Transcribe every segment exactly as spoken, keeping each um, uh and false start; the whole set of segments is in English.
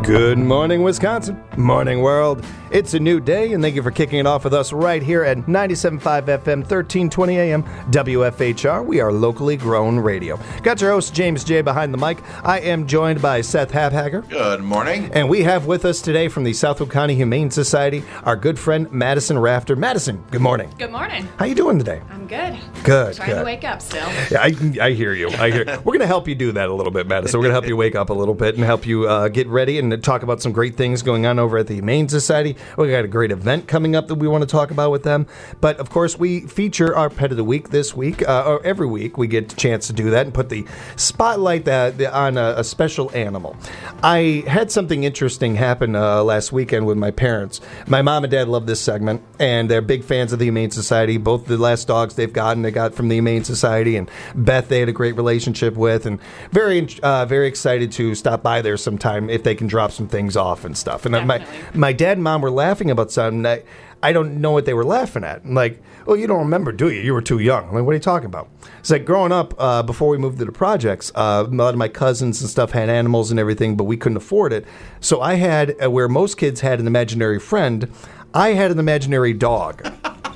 Good morning, Wisconsin. Morning, world. It's a new day, and thank you for kicking it off with us right here at ninety-seven point five F M, thirteen twenty A M, W F H R. We are locally grown radio. Got your host, James J., behind the mic. I am joined by Seth Habhager. Good morning. And we have with us today from the Southwood County Humane Society, our good friend, Madison Rafter. Madison, good morning. Good morning. How you doing today? I'm good. Good, Trying good. to wake up still. Yeah, I, I hear you. I hear. We're going to help you do that a little bit, Madison. We're going to help you wake up a little bit and help you uh, get ready and talk about some great things going on over at the Humane Society. We got a great event coming up that we want to talk about with them. But, of course, we feature our Pet of the Week this week, uh, or every week we get a chance to do that and put the spotlight that, on a, a special animal. I had something interesting happen uh, last weekend with my parents. My mom and dad love this segment, and they're big fans of the Humane Society. Both the last dogs they've gotten, they got from the Humane Society, and Beth they had a great relationship with, and very, uh, very excited to stop by there sometime if they can drop some things off and stuff. And my my dad and mom were laughing about something. I, I don't know what they were laughing at. I'm like, oh, you don't remember, do you? You were too young. I'm like, what are you talking about? It's like growing up, uh, before we moved to the projects, uh, a lot of my cousins and stuff had animals and everything, but we couldn't afford it. So I had, uh, where most kids had an imaginary friend, I had an imaginary dog.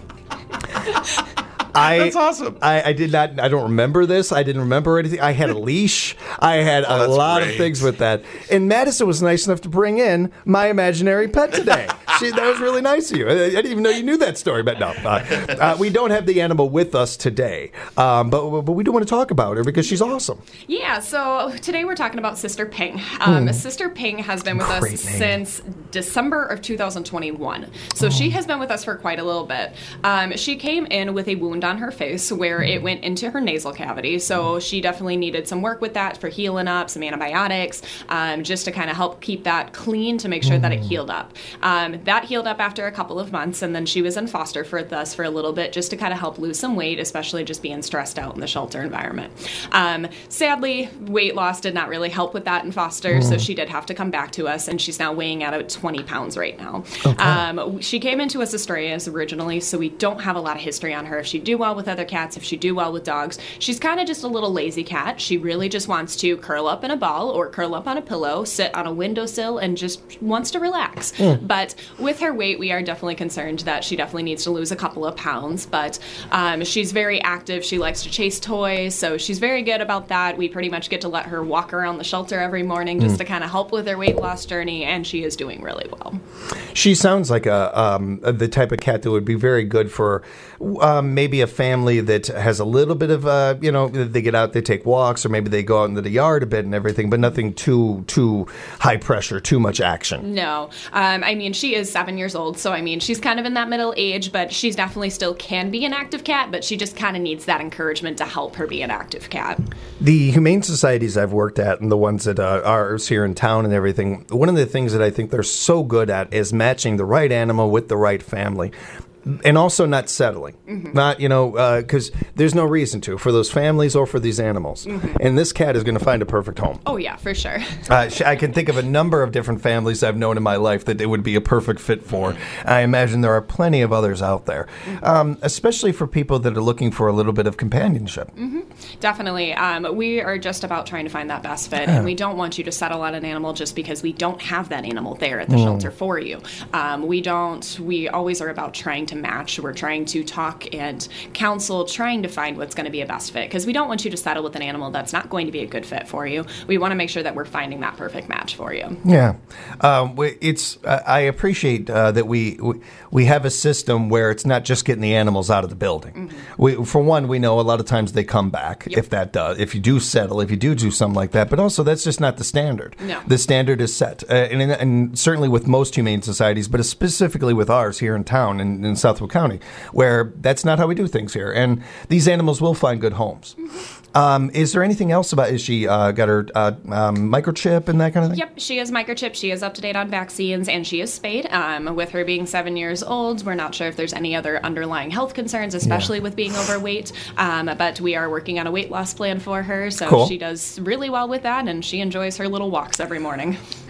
I, That's awesome. I, I did not. I don't remember this. I didn't remember anything. I had a leash. I had Oh, a that's lot great. of things with that. And Madison was nice enough to bring in my imaginary pet today. She, that was really nice of you. I, I didn't even know you knew that story. But no, uh, uh, we don't have the animal with us today. Um, but but we do want to talk about her because she's awesome. Yeah, so today we're talking about Sister Ping. Um, Hmm. Sister Ping has been with Great us name. since December of two thousand twenty-one. So Oh. she has been with us for quite a little bit. Um, she came in with a wound on her face where it went into her nasal cavity. So she definitely needed some work with that for healing up, some antibiotics, um, just to kind of help keep that clean to make sure that it healed up. Um, that healed up after a couple of months, and then she was in foster for us for a little bit just to kind of help lose some weight, especially just being stressed out in the shelter environment. Um, sadly, weight loss did not really help with that in foster, so she did have to come back to us, and she's now weighing at about twenty pounds right now. Okay. Um, she came into us as Strayas originally, so we don't have a lot of history on her. If she do well with other cats, if she do well with dogs, she's kind of just a little lazy cat. She really just wants to curl up in a ball or curl up on a pillow, sit on a windowsill, and just wants to relax. But with her weight, we are definitely concerned that she definitely needs to lose a couple of pounds. But um, she's very active. She likes to chase toys, so she's very good about that. We pretty much get to let her walk around the shelter every morning just to kind of help with her weight loss journey, and she is doing really well. She sounds like a um, the type of cat that would be very good for um, maybe a family that has a little bit of, uh, you know, they get out, they take walks, or maybe they go out into the yard a bit and everything, but nothing too too high pressure, too much action. No. Um, I mean, she is seven years old, so I mean, she's kind of in that middle age, but she's definitely still can be an active cat, but she just kind of needs that encouragement to help her be an active cat. The humane societies I've worked at and the ones that uh, are here in town and everything, one of the things that I think they're so good at is matching the right animal with the right family. And also not settling. Mm-hmm. Not, you know, because uh, there's no reason to for those families or for these animals. Mm-hmm. And this cat is going to find a perfect home. Oh, yeah, for sure. uh, I can think of a number of different families I've known in my life that it would be a perfect fit for. I imagine there are plenty of others out there, mm-hmm. um, especially for people that are looking for a little bit of companionship. Mm-hmm. Definitely. Um, we are just about trying to find that best fit, yeah. and we don't want you to settle on an animal just because we don't have that animal there at the mm. shelter for you. Um, we don't, we always are about trying to match. We're trying to talk and counsel, trying to find what's going to be a best fit, because we don't want you to settle with an animal that's not going to be a good fit for you. We want to make sure that we're finding that perfect match for you. Yeah. Um, it's, uh, I appreciate uh, that we, we we have a system where it's not just getting the animals out of the building. Mm-hmm. We, for one, we know a lot of times they come back, yep. if that does, if you do settle, if you do do something like that, but also that's just not the standard. No. The standard is set. Uh, and, and certainly with most humane societies, but specifically with ours here in town in, in Southwood County, where that's not how we do things here. And these animals will find good homes. Mm-hmm. Um, is there anything else about, is she uh, got her uh, um, microchip and that kind of thing? Yep, she is microchipped. She is up to date on vaccines, and she is spayed. Um, with her being seven years old, we're not sure if there's any other underlying health concerns, especially yeah. with being overweight. Um, but we are working on a weight loss plan for her, so cool. she does really well with that, and she enjoys her little walks every morning.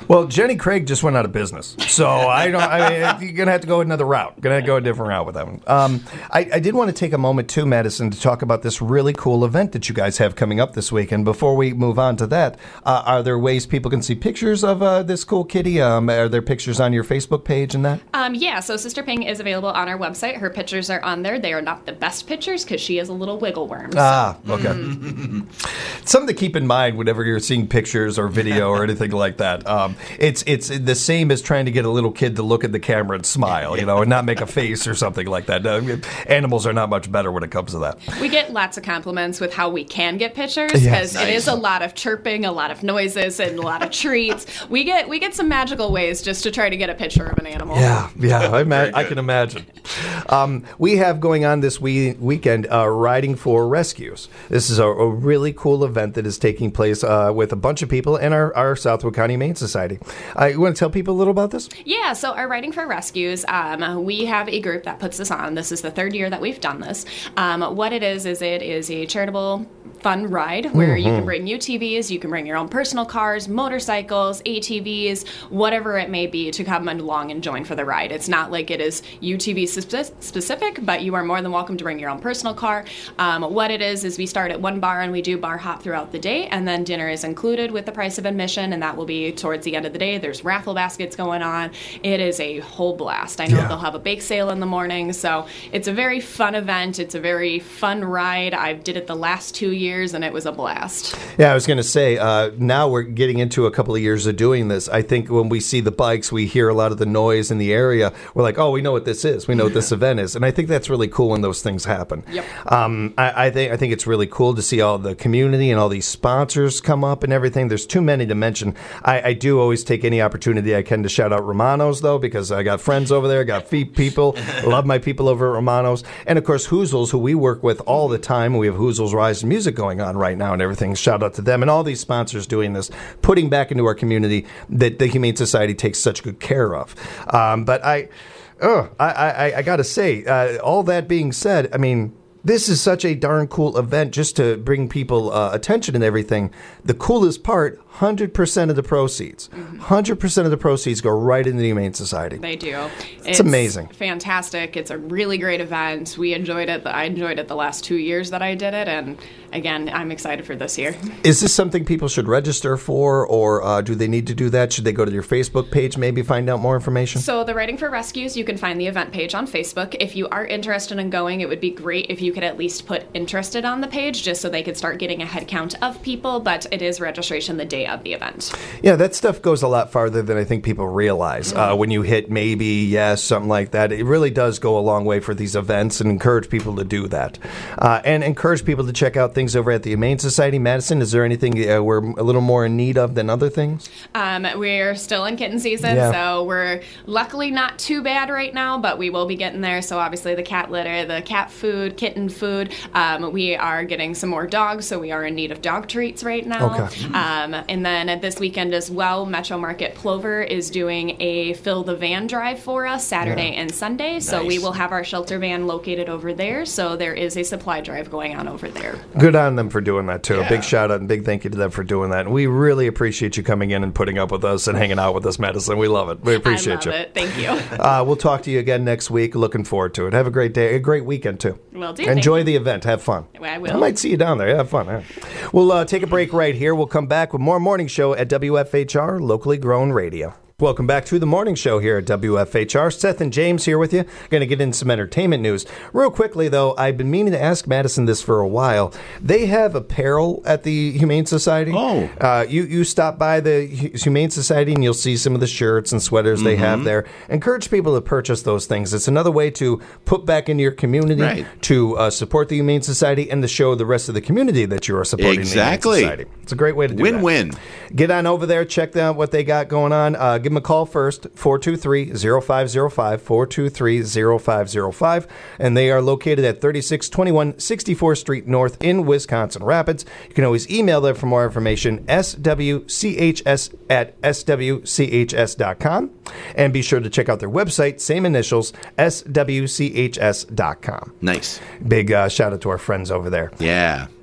Well, Jenny Craig just went out of business, so I don't. I mean, you're gonna have to go another route. Gonna have to go a different route with that one. Um, I, I did want to take a moment too, Madison, to talk about this really cool event that you guys have coming up this week. And before we move on to that, uh, are there ways people can see pictures of uh, this cool kitty? Um, are there pictures on your Facebook page and that? Um, yeah, so Sister Ping is available on our website. Her pictures are on there. They are not the best pictures because she is a little wiggle worm. So. Ah, okay. Mm. Something to keep in mind whenever you're seeing pictures or video or anything like that. Um, it's it's the same as trying to get a little kid to look at the camera and smile, you know, and not make a face or something like that. Uh, animals are not much better when it comes to that. We get lots of compliments with how we can get pictures Yes. because Nice. it is a lot of chirping, a lot of noises, and a lot of treats. We get we get some magical ways just to try to get a picture of an animal. Yeah, yeah, I, ima- Very I good. can imagine. Um, we have going on this we- weekend uh, Riding for Rescues. This is a, a really cool event that is taking place uh, with a bunch of people in our, our Southwood County Humane Society. Uh, you want to tell people a little about this? Yeah, so our Riding for Rescues, um, we have a group that puts this on. This is the third year that we've done this. Um, what it is, is it is a charitable fun ride where you can bring U T Vs, you can bring your own personal cars, motorcycles, A T Vs, whatever it may be to come along and join for the ride. It's not like it is U T V spe- specific, but you are more than welcome to bring your own personal car. Um, what it is, is we start at one bar and we do bar hop throughout the day, and then dinner is included with the price of admission, and that will be towards the end of the day. There's raffle baskets going on. It is a whole blast. I know Yeah. they'll have a bake sale in the morning, so it's a very fun event. It's a very fun ride. I did it the last two years, and it was a blast. Yeah, I was going to say, uh, now we're getting into a couple of years of doing this. I think when we see the bikes, we hear a lot of the noise in the area. We're like, oh, we know what this is. We know what this event is. And I think that's really cool when those things happen. Yep. Um, I, I think I think it's really cool to see all the community and all these sponsors come up and everything. There's too many to mention. I, I do always take any opportunity I can to shout out Romano's, though, because I got friends over there, got feet people, love my people over at Romano's. And, of course, Hoozles, who we work with all the time. We have Hoozles Rise Music going on right now and everything. Shout out to them and all these sponsors doing this, putting back into our community that the Humane Society takes such good care of. Um, but I, oh, I, I, I got to say, uh, all that being said, I mean, this is such a darn cool event just to bring people uh, attention and everything. The coolest part, one hundred percent of the proceeds, one hundred percent of the proceeds go right into the Humane Society. They do. It's amazing. Fantastic. It's a really great event. We enjoyed it. I enjoyed it the last two years that I did it, and again, I'm excited for this year. Is this something people should register for, or uh, do they need to do that? Should they go to your Facebook page, maybe find out more information? So the Riding for Rescues, you can find the event page on Facebook. If you are interested in going, it would be great if you could at least put interested on the page just so they could start getting a head count of people, but it is registration the day of the event. Yeah, that stuff goes a lot farther than I think people realize. Uh, when you hit maybe, yes, something like that, it really does go a long way for these events and encourage people to do that. Uh, and encourage people to check out things over at the Humane Society. Madison, is there anything uh, we're a little more in need of than other things? Um, we're still in kitten season, Yeah. so we're luckily not too bad right now, but we will be getting there. So obviously the cat litter, the cat food, kitten food. Um, we are getting some more dogs, so we are in need of dog treats right now. Okay. Um, and then this weekend as well, Metro Market Plover is doing a Fill the Van drive for us Saturday Yeah. and Sunday. So we Nice. will have our shelter van located over there. So there is a supply drive going on over there. Good on them for doing that, too. A Yeah. big shout out and big thank you to them for doing that. And we really appreciate you coming in and putting up with us and hanging out with us, Madison. We love it. We appreciate I love you. it. Thank you. Uh, we'll talk to you again next week. Looking forward to it. Have a great day, a great weekend, too. Will do. Enjoy Thank the event. Have fun. I will. I might see you down there. Yeah, have fun. Yeah. We'll uh, take a break right here. We'll come back with more Morning Show at W F H R, locally grown radio. Welcome back to the Morning Show here at W F H R. Seth and James here with you. Going to get into some entertainment news. Real quickly, though, I've been meaning to ask Madison this for a while. They have apparel at the Humane Society. Oh. Uh, you, you stop by the Hu- Humane Society and you'll see some of the shirts and sweaters they have there. Encourage people to purchase those things. It's another way to put back into your community, Right. to uh, support the Humane Society, and to show the rest of the community that you are supporting Exactly. the Humane Society. It's a great way to do that. Win-win. Get on over there, check out what they got going on. Uh, give them a call first, four two three, zero five zero five, four two three, zero five zero five. And they are located at thirty-six twenty-one sixty-fourth Street North in Wisconsin Rapids. You can always email them for more information, S W C H S at S W C H S dot com. And be sure to check out their website, same initials, S W C H S dot com. Nice. Big uh, shout out to our friends over there. Yeah.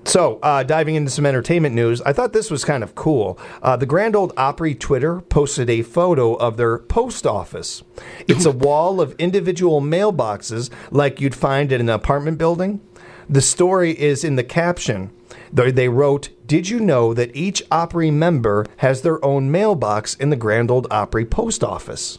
So, uh, diving into some entertainment news, I thought this was kind of cool. Uh, the Grand Ole Opry Twitter posted a photo of their post office. It's a wall of individual mailboxes like you'd find in an apartment building. The story is in the caption. They they wrote, "Did you know that each Opry member has their own mailbox in the Grand Ole Opry post office?"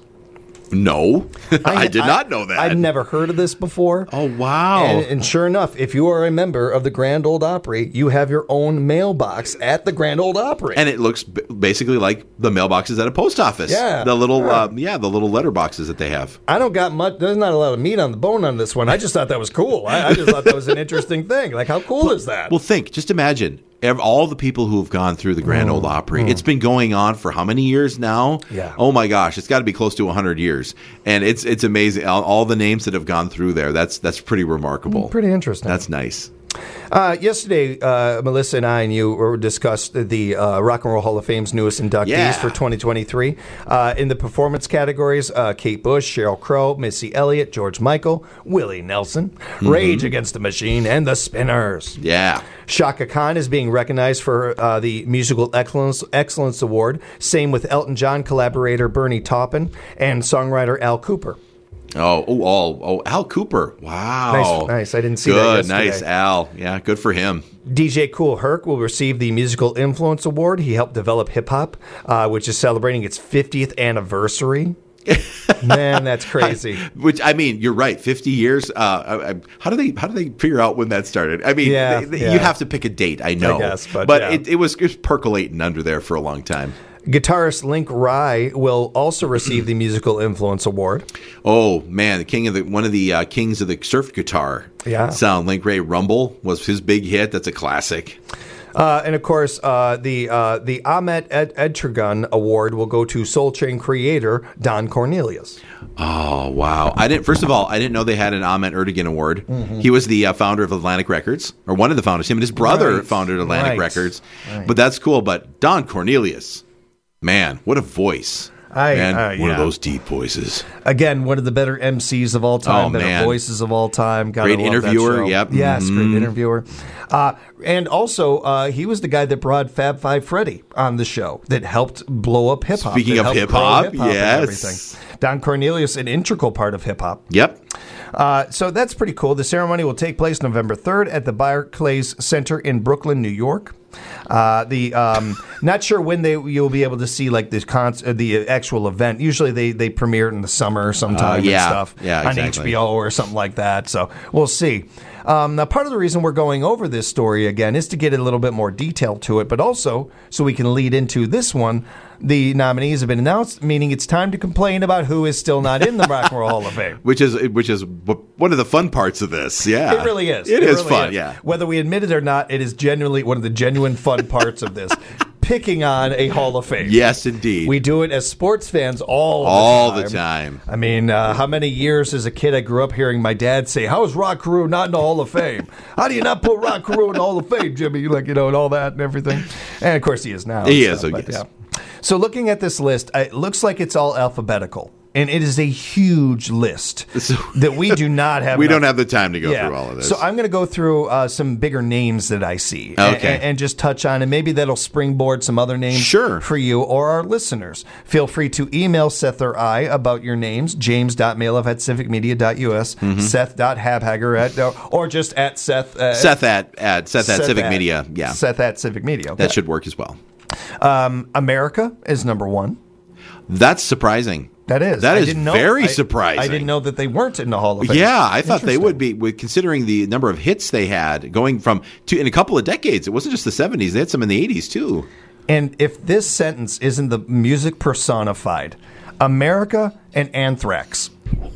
No, I, I did I, not know that. I'd never heard of this before. Oh, wow. And, and sure enough, if you are a member of the Grand Ole Opry, you have your own mailbox at the Grand Ole Opry. And it looks b- basically like the mailboxes at a post office. Yeah. The little, yeah. Uh, yeah, the little letter boxes that they have. I don't got much, there's not a lot of meat on the bone on this one. I just thought that was cool. I, I just thought that was an interesting thing. Like, how cool is that? Well, think, just imagine. All the people who have gone through the Grand Ole Opry. Mm. It's been going on for how many years now? Yeah. Oh my gosh, it's got to be close to one hundred years, and it's it's amazing. All, all the names that have gone through there. That's that's pretty remarkable. Pretty interesting. That's nice. Uh, yesterday, uh, Melissa and I and you were discussed the uh, Rock and Roll Hall of Fame's newest inductees Yeah. for twenty twenty-three. Uh, in the performance categories, uh, Kate Bush, Sheryl Crow, Missy Elliott, George Michael, Willie Nelson, mm-hmm. Rage Against the Machine, and the Spinners. Yeah. Shaka Khan is being recognized for uh, the Musical Excellence, Excellence Award. Same with Elton John collaborator Bernie Taupin and songwriter Al Cooper. Oh, oh, oh, oh, Al Cooper. Wow. Nice, nice. I didn't see good, that yesterday. Nice, Al. Yeah, good for him. D J Kool Herc will receive the Musical Influence Award. He helped develop hip-hop, uh, which is celebrating its fiftieth anniversary. Man, that's crazy. I, which I mean, you're right. Fifty years. Uh, I, I, how do they? How do they figure out when that started? I mean, yeah, they, they, yeah. you have to pick a date. I know, I guess, but, but yeah. it, it was just percolating under there for a long time. Guitarist Link Rye will also receive the Musical Influence Award. Oh man, the king of the one of the uh, kings of the surf guitar yeah. sound. Link Ray Rumble was his big hit. That's a classic. Uh, and of course, uh, the uh, the Ahmet Ed- Edturgun Award will go to Soul Train creator Don Cornelius. Oh wow! I didn't. First of all, I didn't know they had an Ahmet Ertegun Award. Mm-hmm. He was the uh, founder of Atlantic Records, or one of the founders. Him and his brother right. founded Atlantic right. Records. Right. But that's cool. But Don Cornelius, man, what a voice! I, man, uh, one yeah. of those deep voices. Again, one of the better M Cs of all time, Oh, better man. voices of all time. Gotta Great love that interviewer, show. yep. Yes, Mm-hmm. great interviewer. Uh, and also, uh, he was the guy that brought Fab Five Freddy on the show that helped blow up hip hop. Speaking of hip hop, yes. Everything. Don Cornelius, an integral part of hip hop. Yep. Uh, so that's pretty cool. The ceremony will take place November third at the Barclays Center in Brooklyn, New York. Uh, the um, not sure when they you'll be able to see like the con- uh, the actual event. Usually they, they premiere it in the summer sometime Uh, yeah. and stuff Yeah, on exactly. H B O or something like that. So we'll see. Um, now, part of the reason we're going over this story again is to get a little bit more detail to it, but also so we can lead into this one. The nominees have been announced, meaning it's time to complain about who is still not in the Rock and Roll Hall of Fame. Which is which is one of the fun parts of this. Yeah, It really is. It, it is really fun. is. Yeah. Whether we admit it or not, it is genuinely one of the genuine fun parts of this. Picking on a Hall of Fame. Yes, indeed. We do it as sports fans all the all time. the time. I mean, uh, how many years as a kid I grew up hearing my dad say, "How is Rock Carew not in the Hall of Fame? How do you not put Rock Carew in the Hall of Fame, Jimmy?" Like, you know, and all that and everything. And of course, he is now. He so, is, I but, guess. yeah. So looking at this list, it looks like it's all alphabetical. And it is a huge list So- that we do not have. We enough- don't have the time to go Yeah. through all of this. So I'm going to go through uh, some bigger names that I see, a- Okay. and, and just touch on, and maybe that'll springboard some other names Sure. for you or our listeners. Feel free to email Seth or I about your names, james.mailoff at civicmedia.us, Mm-hmm. seth.habhager at, uh, or just at Seth. Uh, Seth at, at Seth at Civic at- Media. Yeah, Seth at Civic Media. Okay. that should work as well. Um, America is number one. That's surprising. That is. That I is didn't know, very I- surprising. I didn't know that they weren't in the Hall of Fame. Yeah, I thought they Interesting. would be, with considering the number of hits they had going from to in a couple of decades. It wasn't just the seventies; they had some in the eighties too. And if this sentence isn't the music personified, America and Anthrax.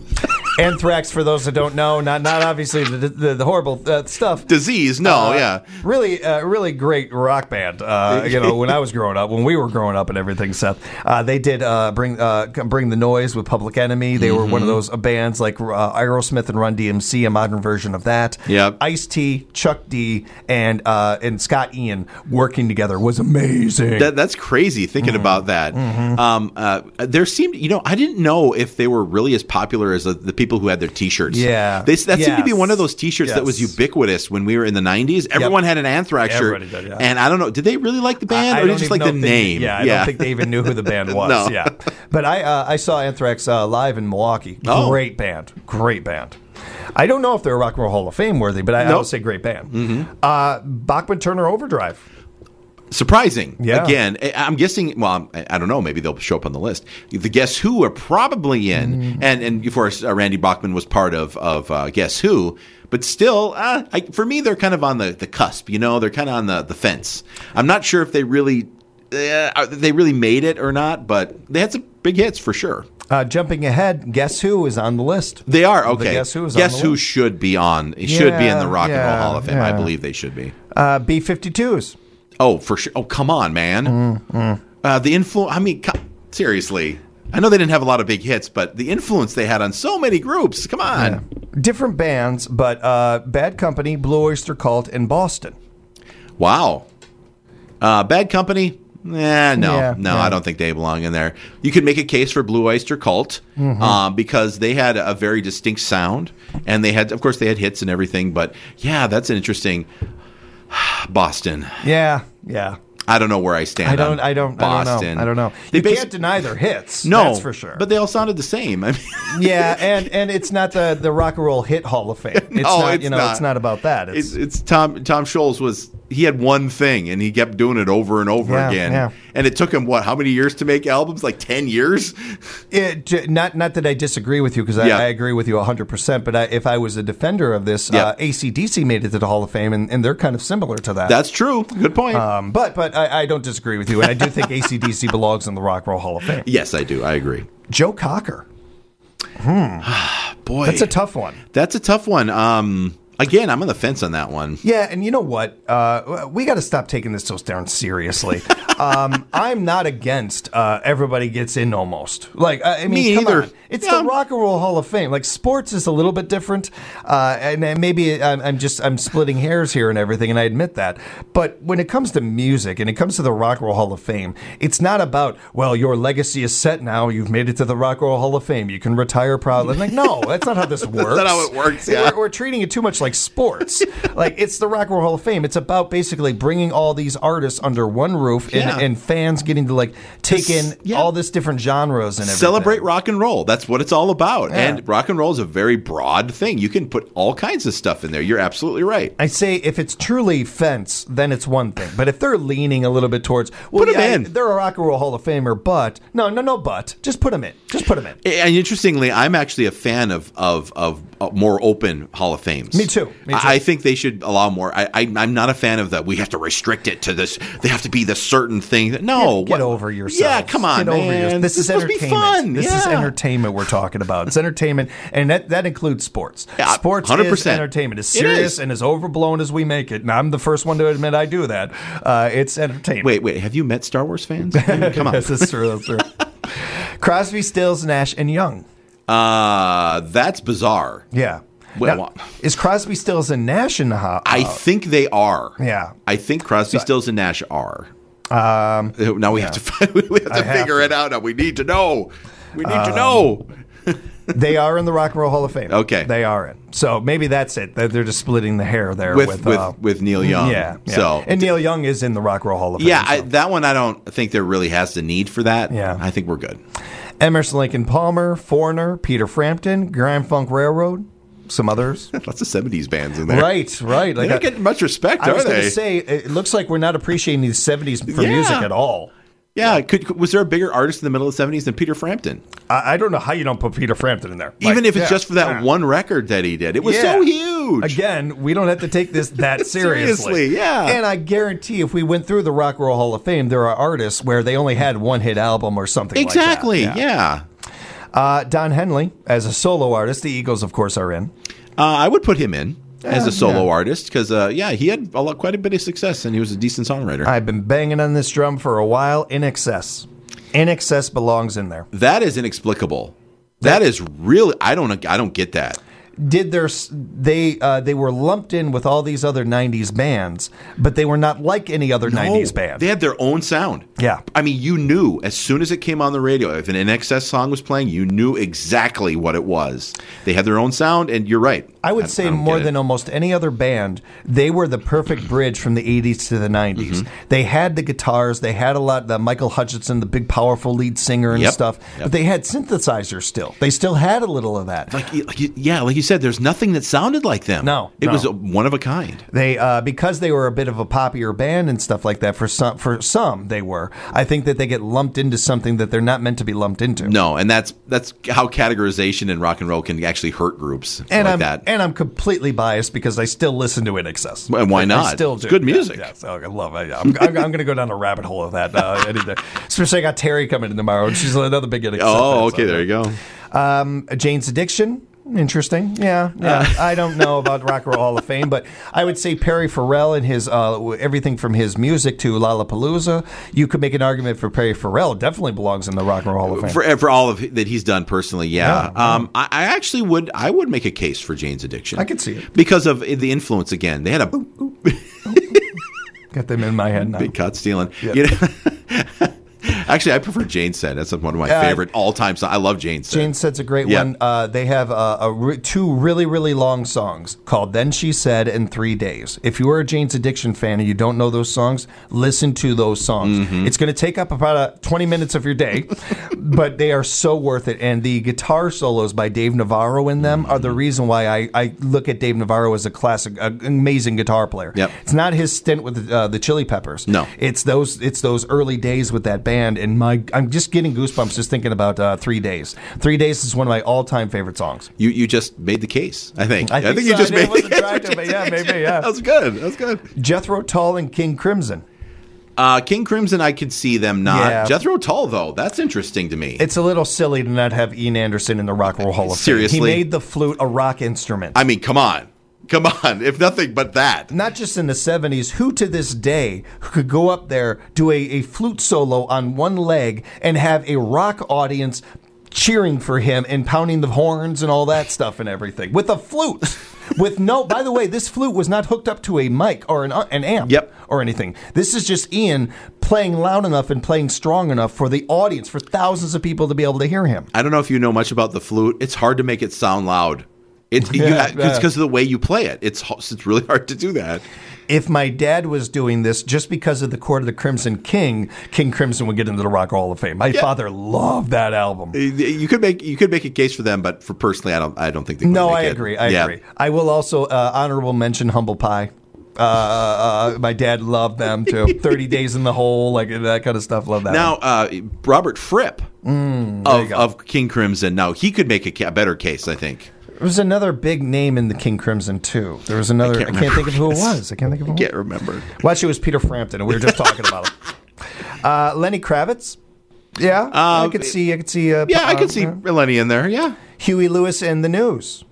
Anthrax, for those that don't know, not not obviously the the, the horrible uh, stuff. Disease, no, Uh, yeah. Really, uh, really great rock band. Uh, you know, when I was growing up, when we were growing up and everything, Seth, uh, they did uh, bring uh, bring the noise with Public Enemy. They were one of those uh, bands like uh, Aerosmith and Run D M C, a modern version of that. Yep. Ice-T, Chuck D, and uh, and Scott Ian working together was amazing. That, that's crazy thinking Mm-hmm. about that. Um, uh, there seemed, you know, I didn't know if they were really as popular as the, the people who had their T-shirts. Yeah. They, that seemed to be Yes. one of those T-shirts that was Yes. ubiquitous when we were in the nineties. Everyone had an Anthrax shirt. Everybody did, yeah. And I don't know, did they really like the band, I or don't just even like the know if they- name? yeah, I don't think they even knew who the band was. No. Yeah, but I uh, I saw Anthrax uh, live in Milwaukee. Oh. Great band, great band. I don't know if they're Rock and Roll Hall of Fame worthy, but I, I Nope. will say great band. Mm-hmm. Uh, Bachman Turner Overdrive. Surprising. Yeah. Again, I- I'm guessing, well, I I don't know, maybe they'll show up on the list. The Guess Who are probably in, Mm. and and of course, uh, Randy Bachman was part of, of uh, Guess Who, but still, uh, I, for me, they're kind of on the, the cusp, you know, they're kind of on the, the fence. I'm not sure if they really, uh, they really made it or not, but they had some big hits for sure. Uh, jumping ahead, Guess Who is on the list? They are, The okay. Guess Who is Guess on the Who list? should be on, it should be in the Yeah, Rock and Roll yeah, Hall of Fame. I yeah. believe they should be. Uh, B fifty-twos. Oh, for sure. Oh, come on, man. Mm, Uh, the influence. I mean, co- seriously. I know they didn't have a lot of big hits, but the influence they had on so many groups. Come on. Different bands, but uh, Bad Company, Blue Oyster Cult, and Boston. Wow. Uh, Bad Company. Eh, no, Yeah, no, yeah. I don't think they belong in there. You could make a case for Blue Oyster Cult Mm-hmm. uh, because they had a very distinct sound, and they had, of course, they had hits and everything. But yeah, that's an interesting Boston. Yeah, yeah. I don't know where I stand. I don't. on I don't. Boston. I don't know. I don't know. They You basi- can't deny their hits. No, that's for sure. But they all sounded the same. I mean, yeah, and and it's not the the Rock and Roll Hit Hall of Fame. It's No, not. it's you know, not. it's not about that. It's, It's, it's Tom Tom Scholz was he had one thing and he kept doing it over and over Yeah, again. yeah. And it took him what, how many years to make albums? Like ten years? it, j- not not that I disagree with you because I, Yeah. I agree with you one hundred percent. But I, if I was a defender of this, Yeah. uh, A C D C made it to the Hall of Fame, and, and they're kind of similar to that. That's true. Good point. um, but but I, I don't disagree with you, and I do think A C D C belongs in the Rock and Roll Hall of Fame. yes, I do. I agree. Joe Cocker. Boy. That's a tough one. That's a tough one. Um again, I'm on the fence on that one. Yeah, and you know what? Uh, we got to stop taking this so darn seriously. um, I'm not against uh, everybody gets in almost. Like, I I mean, Me come either. on. It's Yeah. the Rock and Roll Hall of Fame. Like, sports is a little bit different, uh, and, and maybe I'm, I'm just I'm splitting hairs here and everything, and I admit that. But when it comes to music and it comes to the Rock and Roll Hall of Fame, it's not about, well, your legacy is set now. You've made it to the Rock and Roll Hall of Fame. You can retire proudly. Like, no, that's not how this works. not how it works, yeah. We're, we're treating it too much like sports. Like, it's the Rock and Roll Hall of Fame. It's about basically bringing all these artists under one roof and, Yeah. and fans getting to like take in yeah. all this different genres and everything. Celebrate rock and roll. That's what it's all about. Yeah. And rock and roll is a very broad thing. You can put all kinds of stuff in there. You're absolutely right. I say if it's truly fence, then it's one thing. But if they're leaning a little bit towards, well, Put 'em yeah, in. they're a Rock and Roll Hall of Famer, but no, no, no, but just put them in. Just put them in. And interestingly, I'm actually a fan of of, of uh, more open Hall of Fames. Me too. Me too. I I think they should allow more. I, I, I'm not a fan of that. We have to restrict it to this. They have to be this certain thing. No, Get, get what- over yourself. Yeah, come on, Get man. over yourself. This, This is supposed to be entertainment. fun. This is Yeah. entertainment we're talking about. It's entertainment, and that, that includes sports. Yeah, sports one hundred is percent. entertainment. As It serious is. and as overblown as we make it, and I'm the first one to admit I do that. Uh, it's entertainment. Wait, wait. Have you met Star Wars fans? I mean, come on. Yes, that's true. That's true. Crosby, Stills, Nash, and Young. Uh, that's bizarre. Yeah. Well, Now, is Crosby, Stills, and Nash in the Hall? I think they are. Yeah. I think Crosby, Stills, and Nash are. Um, now we have to we have to I have figure to. it out. Now we need to know. We need to know. They are in the Rock and Roll Hall of Fame. Okay. They are in. So maybe that's it. They're they're just splitting the hair there With with with, uh, with Neil Young. Yeah, yeah. So and Neil Young is in the Rock and Roll Hall of Fame. yeah, I, so. that one I don't think there really has the need for that. Yeah. I think we're good. Emerson, Lake and Palmer, Foreigner, Peter Frampton, Grand Funk Railroad, some others. Lots of seventies bands in there. Right, right. They Like don't I, get much respect, I are was going they? to say, it looks like we're not appreciating the seventies for Yeah. music at all. yeah. Could, could- was there a bigger artist in the middle of the seventies than Peter Frampton? I, I don't know how you don't put Peter Frampton in there. Even Like, if it's yeah, just for that yeah. one record that he did. It was Yeah. so huge. Again, we don't have to take this that seriously. Seriously, yeah. And I guarantee if we went through the Rock and Roll Hall of Fame, there are artists where they only had one hit album or something Exactly. like that. Yeah. Uh, Don Henley, as a solo artist, the Eagles, of course, are in. Uh, I would put him in as a solo yeah. artist because, uh, yeah, he had a lot, quite a bit of success and he was a decent songwriter. I've been banging on this drum for a while. In Excess. In Excess belongs in there. that is inexplicable. That is really I don't I don't get that. did their s- they uh, they were lumped in with all these other nineties bands, but they were not like any other nineties band. They had their own sound. Yeah. I mean, you knew as soon as it came on the radio, if an N X S song was playing, you knew exactly what it was. They had their own sound, and you're right. I would say I don't more get it. than almost any other band, they were the perfect bridge from the eighties to the nineties. Mm-hmm. They had the guitars, they had a lot, the Michael Hutchinson, the big powerful lead singer and Yep. stuff, Yep. but they had synthesizers still. They still had a little of that. Like, you- like you- yeah, like you said, there's nothing that sounded like them. No, it no. was a, one of a kind. They uh, because they were a bit of a poppier band and stuff like that. For some, for some they were. I think that they get lumped into something that they're not meant to be lumped into. No, and that's that's how categorization in rock and roll can actually hurt groups and like I'm that. and I'm completely biased because I still listen to I N X S. And why I- not? I still It's do. good Yeah, music. Yeah, so I love it. Yeah, I'm, I'm, I'm going to go down a rabbit hole of that. Uh, any day. Especially I got Terry coming in tomorrow, and she's another big I N X S oh, fan, okay, so- there you go. Um, Jane's Addiction. Interesting. Yeah. yeah. I don't know about Rock and Roll Hall of Fame, but I would say Perry Farrell and his uh, everything from his music to Lollapalooza. You could make an argument for Perry Farrell. Definitely belongs in the Rock and Roll Hall of Fame. For, for all of that he's done personally, yeah. Yeah, yeah. Um, I, I actually would I would make a case for Jane's Addiction. I could see it. because of the influence. Again, they had a Got them in my head now. big cut stealing. Yeah. You know? Actually, I prefer Jane Said. That's one of my Uh, favorite all time songs. I love Jane Said. Jane Said's a great Yeah. one. Uh, they have uh, a re- two really, really long songs called Then She Said and Three Days. If you are a Jane's Addiction fan and you don't know those songs, listen to those songs. Mm-hmm. It's going to take up about uh, twenty minutes of your day, but they are so worth it. And the guitar solos by Dave Navarro in them are Mm-hmm. the reason why I, I look at Dave Navarro as a classic, uh, amazing guitar player. Yep. It's not his stint with uh, the Chili Peppers. No. It's those it's those early days with that band, and my I'm just getting goosebumps just thinking about uh, Three Days. Three Days is one of my all time favorite songs. You you just made the case. I think. I I think think so. you just I did. made I wasn't the case. trying for to, but Jane's yeah, Addiction. maybe, yeah. That was good. That was good. Jethro Tull and King Crimson. Uh, King Crimson, I could see them not. Yeah. Jethro Tull, though, that's interesting to me. It's a little silly to not have Ian Anderson in the Rock and Roll Hall of Fame. Seriously? He made the flute a rock instrument. I mean, come on, come on. If nothing but that. Not just in the seventies, who to this day could go up there, do a, a flute solo on one leg, and have a rock audience cheering for him and pounding the horns and all that stuff and everything with a flute. With no, by the way, this flute was not hooked up to a mic or an, an amp Yep. or anything. This is just Ian playing loud enough and playing strong enough for the audience, for thousands of people to be able to hear him. I don't know if you know much about the flute. It's hard to make it sound loud. It's Yeah, it's yeah. because of the way you play it. It's it's really hard to do that. If my dad was doing this just because of the Court of the Crimson King, King Crimson would get into the Rock and Roll Hall of Fame. My Yeah. father loved that album. You could make you could make a case for them, but for personally, I don't I don't think they. No, would I make it. agree. I Yeah. agree. I will also uh, honorable mention Humble Pie. Uh, uh, my dad loved them too. Thirty Days in the Hole, like that kind of stuff. Love that. Now, uh, Robert Fripp you of, go. of King Crimson. Now he could make a, ca- a better case, I think. There was another big name in the King Crimson too. There was another. I can't can't, think remember of who it this. was. I can't think of who. Can't it was. remember. Well, actually, it was Peter Frampton, and we were just talking about him. Uh, Lenny Kravitz. Yeah, I could see. I could see. Uh, Yeah, I uh, could see uh, Lenny in there. Yeah. Huey Lewis and the News.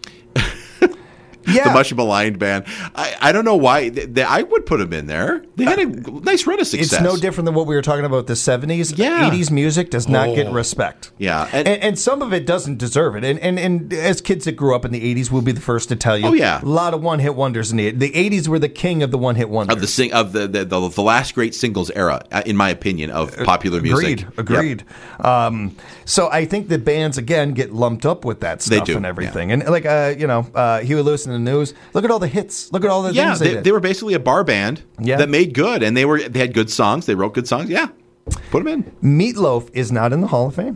Yeah, The much maligned band. I, I don't know why. They, they, I would put them in there. They had a nice run of success. it's no different than what we were talking about with the seventies. Yeah. eighties music does not get Oh. respect. Yeah, And, and- and, some of it doesn't deserve it. And, and and as kids that grew up in the eighties, we'll be the first to tell you. Oh, yeah. a lot of one hit wonders in the the eighties were the king of the one hit wonders. Of the sing of the, the the the last great singles era, uh, in my opinion, of popular music. Agreed. Agreed. Um, so I think that bands again get lumped up with that They stuff do, and everything. And like uh, you know, uh, Huey Lewis and the News. Look at all the hits. Look at all the Yeah, things they, they, did. they were basically a bar band Yeah. that made good, and they were they had good songs. They wrote good songs. Yeah, put them in. Meatloaf is not in the Hall of Fame.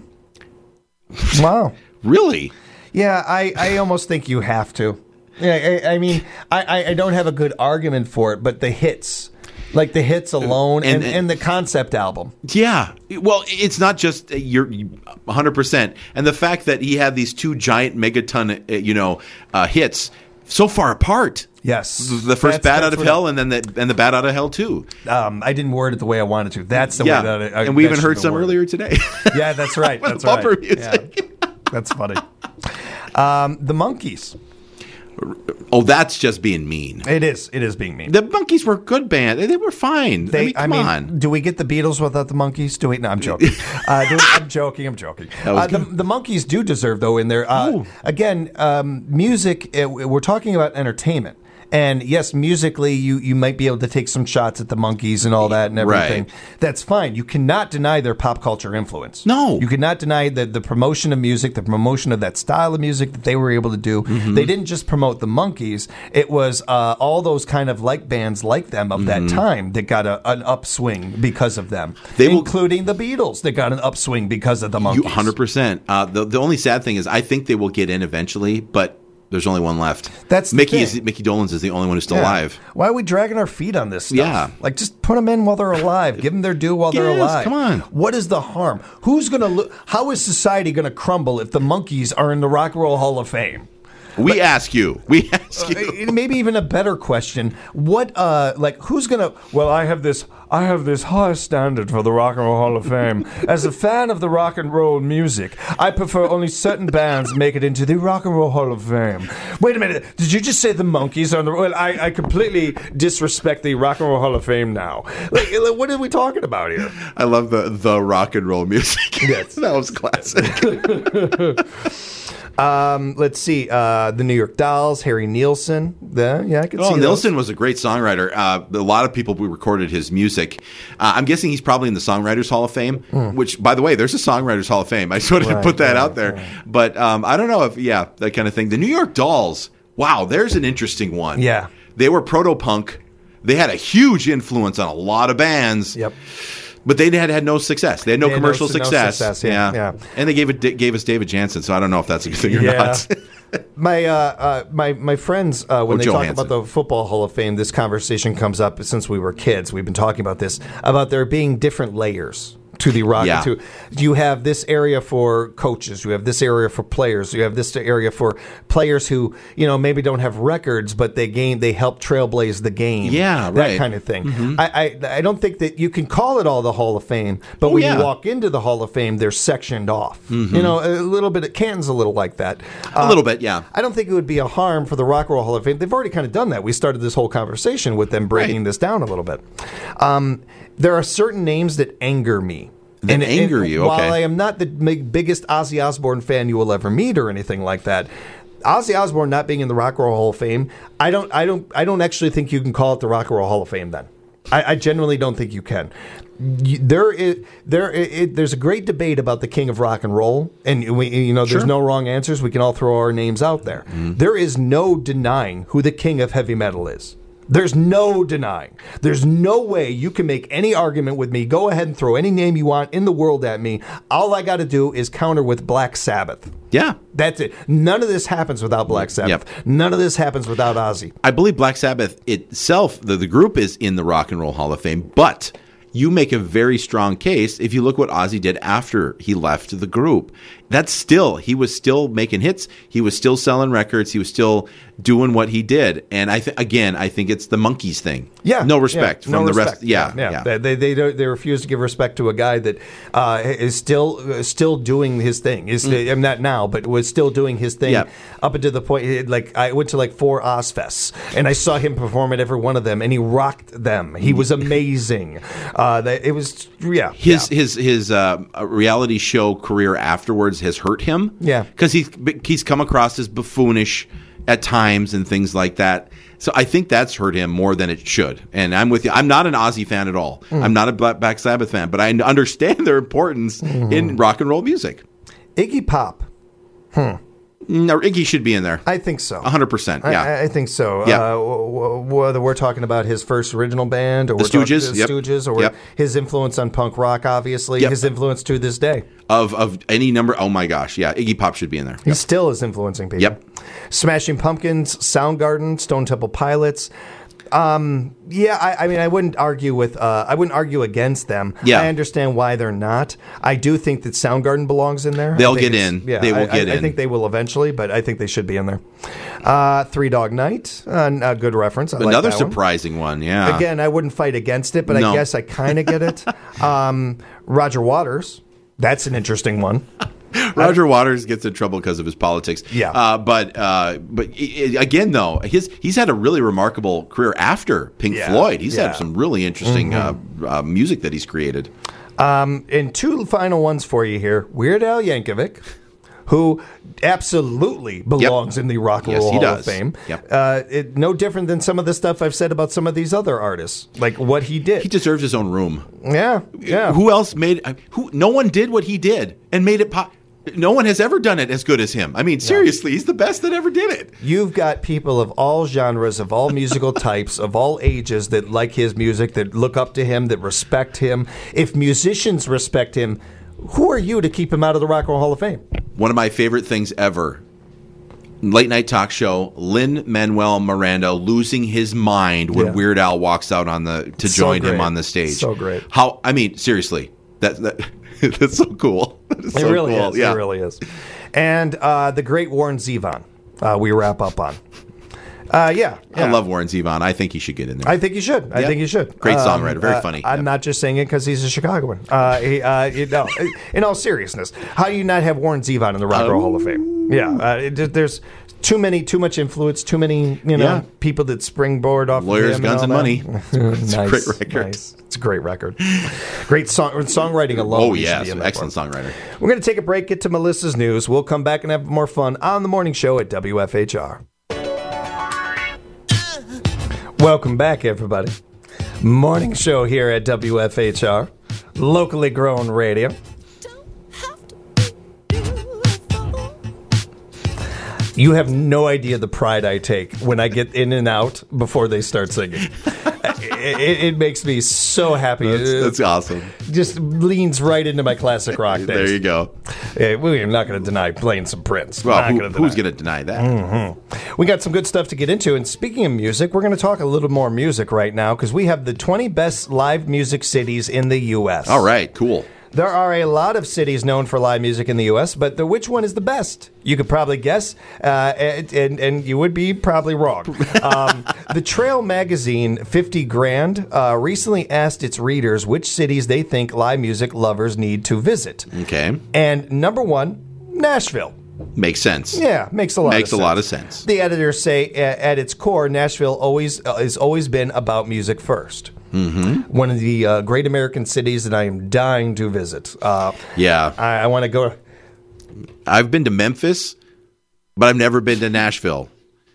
Wow. Really? Yeah, I, I almost think you have to. Yeah, I, I mean, I, I- I don't have a good argument for it, but the hits, like the hits alone, and, And- and, and- the concept album. Yeah. Well, it's not just uh, you're you- one hundred percent, and the fact that he had these two giant megaton, uh, you know, uh, hits so far apart. Yes, The first That's- Bat that's Out of what Hell, and then the and the Bat Out of Hell too. Um, I didn't word it the way I wanted to. That's the Yeah, way that I, I and we that even should heard have some worded. earlier today. Yeah, that's right. With That's bumper right. music. Yeah. That's funny. Um, the Monkees. Oh, that's just being mean. It is. It is being mean. The Monkees were a good band. They were fine. They, I mean, come I mean, on. do we get the Beatles without the Monkees? Do we? No, I'm joking. uh, do we, I'm joking. I'm joking. Uh, the, the Monkees do deserve, though, in there. Uh, again, um, music, uh, we're talking about entertainment. And yes, musically, you, you might be able to take some shots at the Monkees and all that and everything. Right. That's fine. You cannot deny their pop culture influence. No. You cannot deny the, the promotion of music, the promotion of that style of music that they were able to do. Mm-hmm. They didn't just promote the Monkees. It was uh, all those kind of like bands like them of mm-hmm. that time that got a, an upswing because of them, they including will, the Beatles that got an upswing because of the Monkees. You, one hundred percent. Uh, the, the only sad thing is I think they will get in eventually, but there's only one left. That's Mickey. Is, Mickey Dolenz is the only one who's still yeah. alive. Why are we dragging our feet on this stuff? Yeah, like just put them in while they're alive. Give them their due while yes, they're alive. Come on. What is the harm? Who's gonna? Lo- How is society gonna crumble if the Monkees are in the Rock and Roll Hall of Fame? We but, ask you. We ask you. Uh, maybe even a better question: What? Uh, like who's gonna? Well, I have this. I have this high standard for the Rock and Roll Hall of Fame. As a fan of the rock and roll music, I prefer only certain bands make it into the Rock and Roll Hall of Fame. Wait a minute, did you just say the Monkees are on the... Well, I, I completely disrespect the Rock and Roll Hall of Fame now. Like, what are we talking about here? I love the, the rock and roll music. Yes. That was classic. Um, let's see. Uh, the New York Dolls, Harry Nilsson. The, yeah, I can oh, see Nilsson those. was a great songwriter. Uh, a lot of people recorded his music. Uh, I'm guessing he's probably in the Songwriters Hall of Fame, mm. which, by the way, there's a Songwriters Hall of Fame. I just wanted right, to put that right, out there. Right. But um, I don't know if, yeah, that kind of thing. The New York Dolls, wow, there's an interesting one. Yeah. They were proto-punk. They had a huge influence on a lot of bands. Yep. But they had had no success. They had no they commercial had no, success. No success yeah, yeah. yeah, and they gave it gave us David Jansen. So I don't know if that's a good thing or yeah. not. my uh, uh, my my friends uh, when or they Joe talk Hansen. about the Football Hall of Fame, this conversation comes up since we were kids. We've been talking about this about there being different layers to the rock. Yeah. To, you have this area for coaches. You have this area for players. You have this area for players who, you know, maybe don't have records, but they game. They help trailblaze the game. Yeah, that right. kind of thing. Mm-hmm. I, I I don't think that you can call it all the Hall of Fame, but oh, when yeah. you walk into the Hall of Fame, they're sectioned off. Mm-hmm. You know, a little bit. Of, Canton's a little like that. A uh, little bit, yeah. I don't think it would be a harm for the Rock and Roll Hall of Fame. They've already kind of done that. We started this whole conversation with them breaking right. this down a little bit. Um, there are certain names that anger me. That and, anger and you, okay. While I am not the biggest Ozzy Osbourne fan you will ever meet or anything like that, Ozzy Osbourne not being in the Rock and Roll Hall of Fame, I don't, I don't, I don't actually think you can call it the Rock and Roll Hall of Fame. Then, I, I genuinely don't think you can. You, there is, there, it, there's a great debate about the King of Rock and Roll, and we, you know, there's sure. no wrong answers. We can all throw our names out there. Mm-hmm. There is no denying who the King of heavy metal is. There's no denying. There's no way you can make any argument with me. Go ahead and throw any name you want in the world at me. All I got to do is counter with Black Sabbath. Yeah. That's it. None of this happens without Black Sabbath. Yep. None of this happens without Ozzy. I believe Black Sabbath itself, the, the group is in the Rock and Roll Hall of Fame, but you make a very strong case if you look what Ozzy did after he left the group. That's still, he was still making hits. He was still selling records. He was still doing what he did. And I th- again, I think it's the Monkees thing. Yeah. No respect yeah, from no the respect. rest. Yeah. Yeah. yeah. They, they, they, don't, they refuse to give respect to a guy that uh, is still uh, still doing his thing. Is mm. I'm not now, but was still doing his thing yeah. up until the point, like, I went to like four Ozfests and I saw him perform at every one of them and he rocked them. He was amazing. Uh, that, it was, yeah. His, yeah. his, his uh, reality show career afterwards has hurt him. Yeah. Because he's, he's come across as buffoonish at times and things like that. So I think that's hurt him more than it should. And I'm with you. I'm not an Ozzy fan at all. Mm. I'm not a Black Sabbath fan, but I understand their importance mm-hmm. in rock and roll music. Iggy Pop. Hmm. No, Iggy should be in there. I think so. one hundred percent, yeah. I, I think so. Yeah. Uh, w- w- whether we're talking about his first original band or the we're Stooges, talking yep. the Stooges or yep. his influence on punk rock, obviously, yep. his influence to this day. Of of any number, oh my gosh, yeah, Iggy Pop should be in there. He yep. still is influencing people. Yep. Smashing Pumpkins, Soundgarden, Stone Temple Pilots. Um, yeah, I, I mean, I wouldn't argue with, uh, I wouldn't argue against them. Yeah. I understand why they're not. I do think that Soundgarden belongs in there. They'll get in. Yeah, they will I, get I, in. I think they will eventually, but I think they should be in there. Uh, Three Dog Night, uh, a good reference. I Another like that surprising one. one, yeah. Again, I wouldn't fight against it, but no. I guess I kind of get it. um, Roger Waters, that's an interesting one. Roger Waters gets in trouble because of his politics. Yeah. Uh, but uh, but i- i- again, though, his he's had a really remarkable career after Pink Yeah. Floyd. He's Yeah. had some really interesting Mm-hmm. uh, uh, music that he's created. Um, and two final ones for you here. Weird Al Yankovic, who absolutely belongs in the Rock and Yes, Roll he Hall does. of Fame. Yep. Uh, it, no different than some of the stuff I've said about some of these other artists, like what he did. He deserves his own room. yeah, yeah. Who else made? uh, Who? No one did what he did and made it pop. No one has ever done it as good as him. I mean, seriously, he's the best that ever did it. You've got people of all genres, of all musical types, of all ages that like his music, that look up to him, that respect him. If musicians respect him, who are you to keep him out of the Rock and Roll Hall of Fame? One of my favorite things ever. Late night talk show, Lin-Manuel Miranda losing his mind when Yeah. Weird Al walks out on the to So join him great. on the stage. So great. How? I mean, seriously, that that that's so cool. That is It so really cool. is. Yeah. It really is. And uh, the great Warren Zevon, uh, we wrap up on. Uh, yeah, I yeah. love Warren Zevon. I think he should get in there. I think you should. I Yeah. think you should. Great songwriter. Very uh, funny. I'm Yep. not just saying it because he's a Chicagoan. Uh, he, uh, you know, in all seriousness, how do you not have Warren Zevon in the Rock and Roll Hall of Fame? Yeah, uh, it, there's too many, too much influence, too many, you know, Yeah. people that springboard off Lawyers, of him guns, and and all money. that. It's a Nice, great record. nice. It's a great record. Great song, songwriting alone. Oh he should yes, be in that excellent one. songwriter. We're going to take a break, get to Melissa's news. We'll come back and have more fun on the morning show at W F H R. Welcome back, everybody. Morning show here at W F H R, locally grown radio. You have no idea the pride I take when I get in and out before they start singing. it, it, it makes me so happy. That's, It that's awesome. just leans right into my classic rock days. There you go. Yeah, we're not going to deny playing some Prince. Well, Not who, gonna who's deny. going to deny that? We got some good stuff to get into. And speaking of music, we're going to talk a little more music right now because we have the twenty best live music cities in the U S. All right, cool. There are a lot of cities known for live music in the U S, but the, which one is the best? You could probably guess, uh, and, and, and you would be probably wrong. Um, the Trail magazine, fifty grand, uh, recently asked its readers which cities they think live music lovers need to visit. Okay, And number one, Nashville. makes sense. Yeah, makes a lot Makes of a sense. lot of sense. The editors say uh, at its core, Nashville always uh, has always been about music first. Mm-hmm. One of the uh, great American cities that I am dying to visit. Uh, Yeah, I, I want to go. I've been to Memphis, but I've never been to Nashville.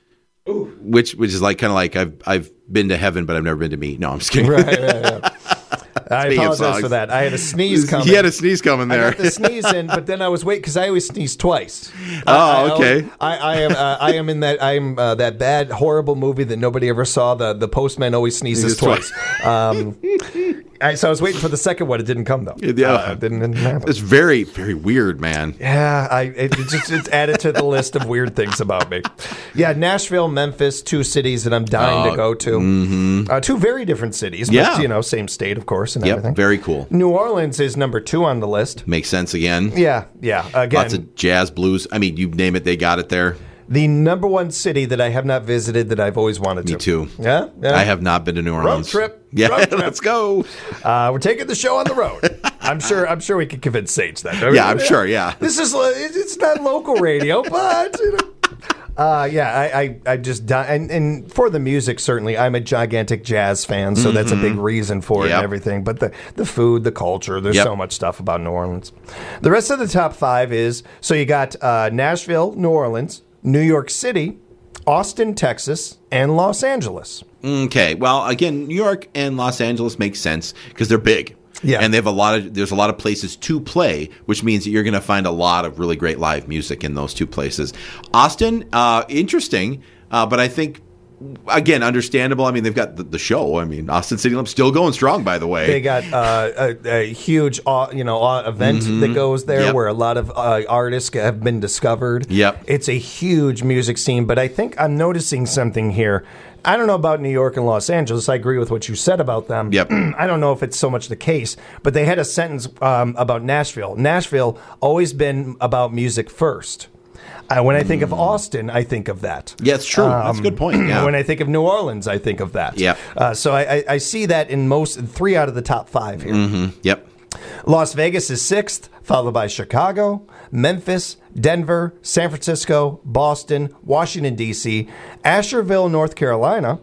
Which which is like kind of like I've I've been to heaven, but I've never been to me. No, I'm just kidding. Right, right, right. I Speaking of apologize songs. for that. I had a sneeze coming. He had a sneeze coming I there. got the sneeze in, but then I was waiting because I always sneeze twice. Oh, I, I okay. always- I, I am. Uh, I am in that. I am uh, that bad, horrible movie that nobody ever saw. The the postman always sneezes Sneezes twice. Um, I, so I was waiting for the second one. It didn't come though. Yeah. Uh, it didn't, didn't happen. It's very very weird, man. Yeah, I it, it's just it's added to the list of weird things about me. Yeah, Nashville, Memphis, two cities that I'm dying Oh, to go to. Mm-hmm. Uh, two very different cities, Yeah. but you know, same state, of course, and Yep, everything. very cool. New Orleans is number two on the list. Makes sense again. Yeah, yeah. Again, Lots of jazz, blues. I mean, you name it, they got it there. the number one city that I have not visited that I've always wanted to. Me too. Yeah, yeah. I have not been to New Orleans. trip. Yeah, Road trip. let's go. Uh, we're taking the show on the road. I'm sure. I'm sure we can convince Sage that. Yeah, I'm sure. Yeah. This is uh, it's not local radio, but you know. Uh, yeah, I, I, I just die, and, and for the music, certainly, I'm a gigantic jazz fan, so that's a big reason for it Yep. and everything. But the, the food, the culture, there's Yep. so much stuff about New Orleans. The rest of the top five is so you got uh, Nashville, New Orleans, New York City, Austin, Texas, and Los Angeles. Okay. Well, again, New York and Los Angeles make sense because they're big. Yeah. And they have a lot of there's a lot of places to play, which means that you're going to find a lot of really great live music in those two places. Austin, uh, interesting, uh, but I think again understandable. I mean, they've got the, the show. I mean, Austin City Limits still going strong, by the way. They got uh, a, a huge, uh, you know, uh, event that goes there Yep. where a lot of uh, artists have been discovered. Yep. It's a huge music scene, but I think I'm noticing something here. I don't know about New York and Los Angeles. I agree with what you said about them. Yep. I don't know if it's so much the case, but they had a sentence um, about Nashville. Nashville always been about music first. Uh, when I think of Austin, I think of that. Yeah, it's true. That's a good point. Yeah. When I think of New Orleans, I think of that. Yep. Uh, so I, I, I see that in most three out of the top five here. Mm-hmm. Yep. Las Vegas is sixth, followed by Chicago. Memphis, Denver, San Francisco, Boston, Washington, D C, Asheville, North Carolina,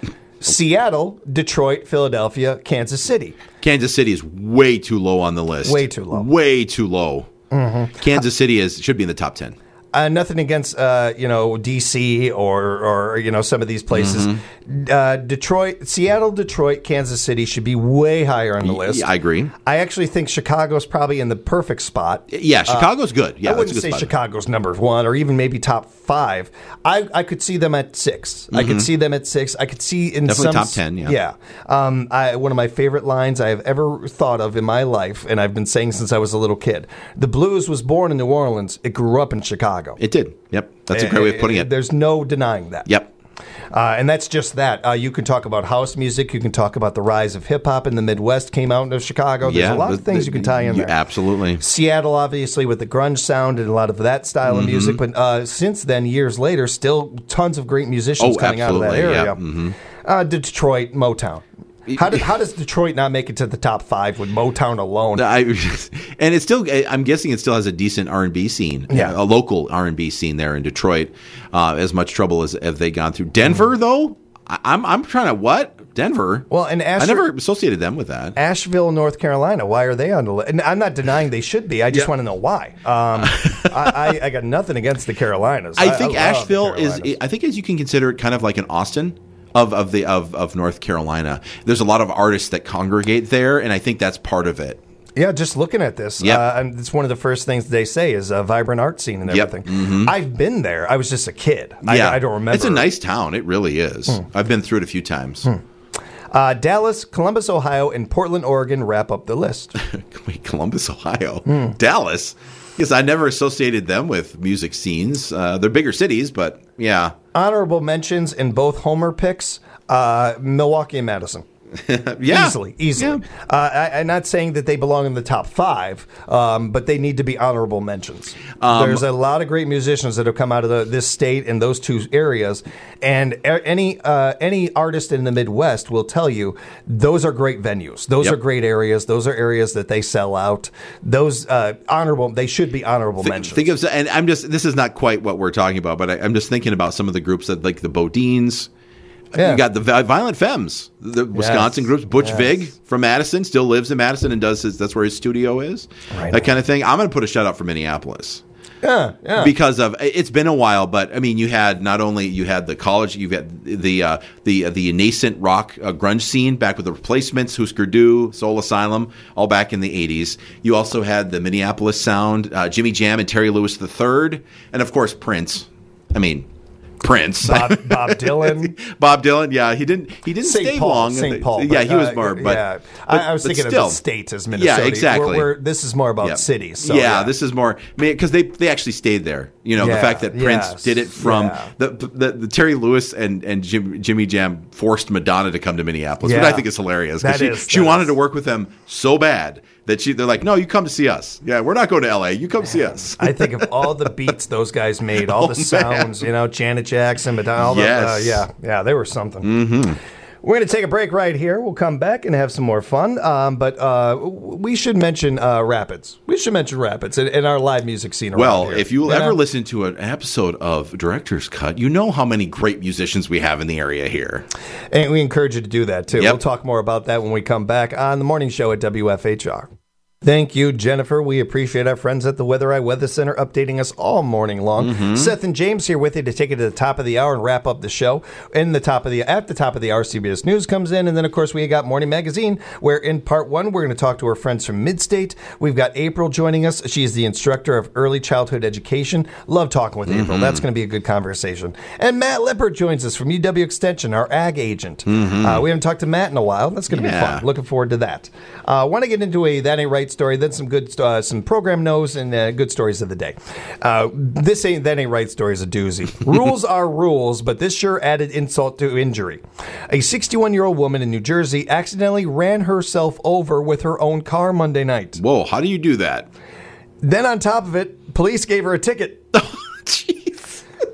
Seattle, Detroit, Philadelphia, Kansas City. Kansas City is way too low on the list. Way too low. Way too low. Mm-hmm. Kansas City is should be in the top ten. Uh, nothing against, uh, you know, D C or, or, you know, some of these places. Mm-hmm. Uh, Detroit, Seattle, Detroit, Kansas City should be way higher on the list. Yeah, I agree. I actually think Chicago's probably in the perfect spot. Yeah, Chicago's uh, good. Yeah, I wouldn't that's a good say spot. Chicago's number one or even maybe top five. I, I could see them at six. Mm-hmm. I could see them at six. I could see in Definitely some... top ten, yeah. Yeah. Um, I, one of my favorite lines I have ever thought of in my life, and I've been saying since I was a little kid. The blues was born in New Orleans. It grew up in Chicago. It did. Yep. That's a great way of putting it. There's no denying that. Yep. Uh, and that's just that. Uh, you can talk about house music. You can talk about the rise of hip hop in the Midwest came out of Chicago. There's yeah, a lot the, of things the, you can tie in you, there. Absolutely. Seattle, obviously, with the grunge sound and a lot of that style mm-hmm. of music. But uh, since then, years later, still tons of great musicians oh, coming absolutely. out of that area. Yeah. Mm-hmm. Uh, Detroit, Motown. How, did, how does Detroit not make it to the top five with Motown alone? I, and it's still, I'm guessing it still has a decent R and B scene, yeah. a local R and B scene there in Detroit. Uh, as much trouble as have they gone through. Denver, mm. though, I, I'm I'm trying to what Denver? Well, and Asher, I never associated them with that. Asheville, North Carolina. Why are they on the list? And I'm not denying they should be. I just yeah. want to know why. Um, I, I, I got nothing against the Carolinas. I think I, I Asheville is. I think as you can consider it kind of like an Austin. Of of the of, of North Carolina, there's a lot of artists that congregate there, and I think that's part of it. Yeah, just looking at this, yep. uh, and it's one of the first things they say is a vibrant art scene and everything. Yep. Mm-hmm. I've been there. I was just a kid. Yeah. I, I don't remember. It's a nice town. It really is. Hmm. I've been through it a few times. Hmm. Uh, Dallas, Columbus, Ohio, and Portland, Oregon wrap up the list. Wait, Columbus, Ohio, hmm. Dallas. Because I never associated them with music scenes. Uh, they're bigger cities, but yeah. Honorable mentions in both Homer picks. Uh, Milwaukee and Madison. yeah. Easily, easily. Yeah. Uh, I, I'm not saying that they belong in the top five, um, but they need to be honorable mentions. Um, There's a lot of great musicians that have come out of the, this state and those two areas, and a- any uh, any artist in the Midwest will tell you those are great venues. Those yep. are great areas. Those are areas that they sell out. Those uh, honorable, they should be honorable Th- mentions. Think of, and I'm just, this is not quite what we're talking about, but I, I'm just thinking about some of the groups that like the Bodines. Yeah. You got the Violent Femmes, the Wisconsin yes. groups. Butch yes. Vig from Madison still lives in Madison and does his, that's where his studio is. Right. That kind of thing. I'm going to put a shout out for Minneapolis. Yeah, yeah. Because of it's been a while, but I mean, you had not only you had the college, you've got the uh, the uh, the nascent rock uh, grunge scene back with the Replacements, Husker Du, Soul Asylum, all back in the eighties. You also had the Minneapolis sound, uh, Jimmy Jam and Terry Lewis the Third, and of course Prince. I mean. Prince, Bob, Bob Dylan, Bob Dylan. Yeah, he didn't. He didn't Saint stay Paul, long. Saint Paul. Yeah, but, he was uh, more. But, yeah, but I, I was thinking still, of the states as Minnesota. Yeah, exactly. We're, we're, this is more about yeah. cities. So, yeah, yeah, this is more because they they actually stayed there. You know, yeah, the fact that Prince yes, did it from yeah. the, the the Terry Lewis and and Jim, Jimmy Jam forced Madonna to come to Minneapolis, yeah. which I think is hilarious because she is, she that wanted is. to work with them so bad. That she, they're like, no, you come to see us. Yeah, we're not going to L A. You come see us. I think of all the beats those guys made, all oh, the sounds, man. You know, Janet Jackson, Madonna, all yes. the, uh, yeah, yeah, they were something. Mm-hmm. We're going to take a break right here. We'll come back and have some more fun. Um, but uh, we should mention uh, Rapids. We should mention Rapids in, in our live music scene around Well, here. if you'll you ever know? listen to an episode of Director's Cut, you know how many great musicians we have in the area here. And we encourage you to do that, too. Yep. We'll talk more about that when we come back on the morning show at W F H R. Thank you, Jennifer. We appreciate our friends at the Weather Eye Weather Center updating us all morning long. Mm-hmm. Seth and James here with you to take it to the top of the hour and wrap up the show. In the top of the at the top of the hour, C B S News comes in, and then of course we got Morning Magazine, where in part one we're going to talk to our friends from Midstate. We've got April joining us. She's the instructor of early childhood education. Love talking with mm-hmm. April. That's going to be a good conversation. And Matt Lippert joins us from U W Extension, our ag agent. Mm-hmm. Uh, we haven't talked to Matt in a while. That's going to yeah. be fun. Looking forward to that. I uh, want to get into a That Ain't Right story, then some good uh, some program no's and uh, good stories of the day. Uh, this ain't That Ain't Right story is a doozy. Rules are rules, but this sure added insult to injury. A sixty-one-year-old woman in New Jersey accidentally ran herself over with her own car Monday night. Whoa, how do you do that? Then on top of it, police gave her a ticket. Jeez. Oh,